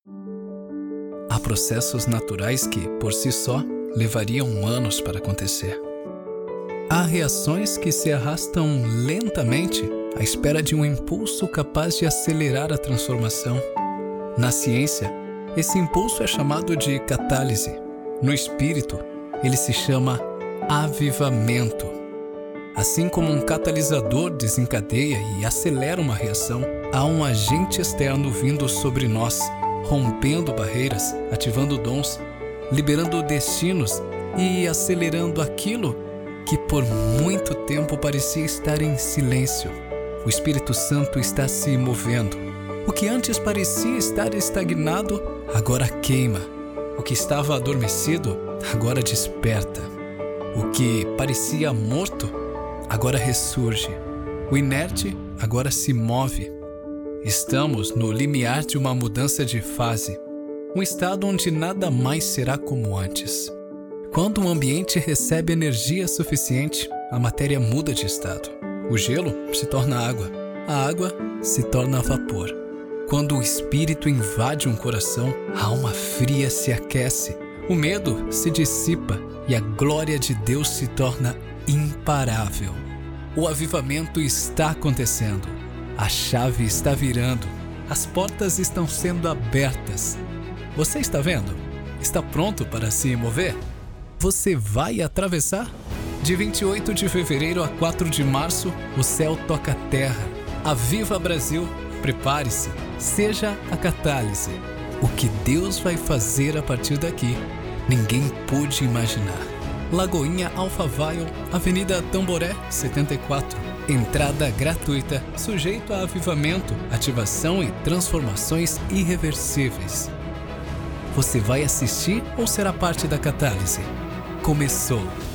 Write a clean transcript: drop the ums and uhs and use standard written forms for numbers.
Há processos naturais que, por si só, levariam anos para acontecer. Há reações que se arrastam lentamente à espera de um impulso capaz de acelerar a transformação. Na ciência, esse impulso é chamado de catálise. No espírito, ele se chama avivamento. Assim como um catalisador desencadeia e acelera uma reação, há um agente externo vindo sobre nós, rompendo barreiras, ativando dons, liberando destinos e acelerando aquilo que por muito tempo parecia estar em silêncio. O Espírito Santo está se movendo. O que antes parecia estar estagnado, agora queima. O que estava adormecido, agora desperta. O que parecia morto, agora ressurge. O inerte agora se move. Estamos no limiar de uma mudança de fase, um estado onde nada mais será como antes. Quando um ambiente recebe energia suficiente, a matéria muda de estado. O gelo se torna água, a água se torna vapor. Quando o espírito invade um coração, a alma fria se aquece, o medo se dissipa e a glória de Deus se torna imparável. O avivamento está acontecendo, a chave está virando, as portas estão sendo abertas. Você está vendo? Está pronto para se mover? Você vai atravessar? De 28 de fevereiro a 4 de março, o céu toca a terra. Aviva Brasil, prepare-se, seja a catálise. O que Deus vai fazer a partir daqui, ninguém pôde imaginar. Lagoinha Alphaville, Avenida Tamboré, 74. Entrada gratuita, sujeito a avivamento, ativação e transformações irreversíveis. Você vai assistir ou será parte da catálise? Começou!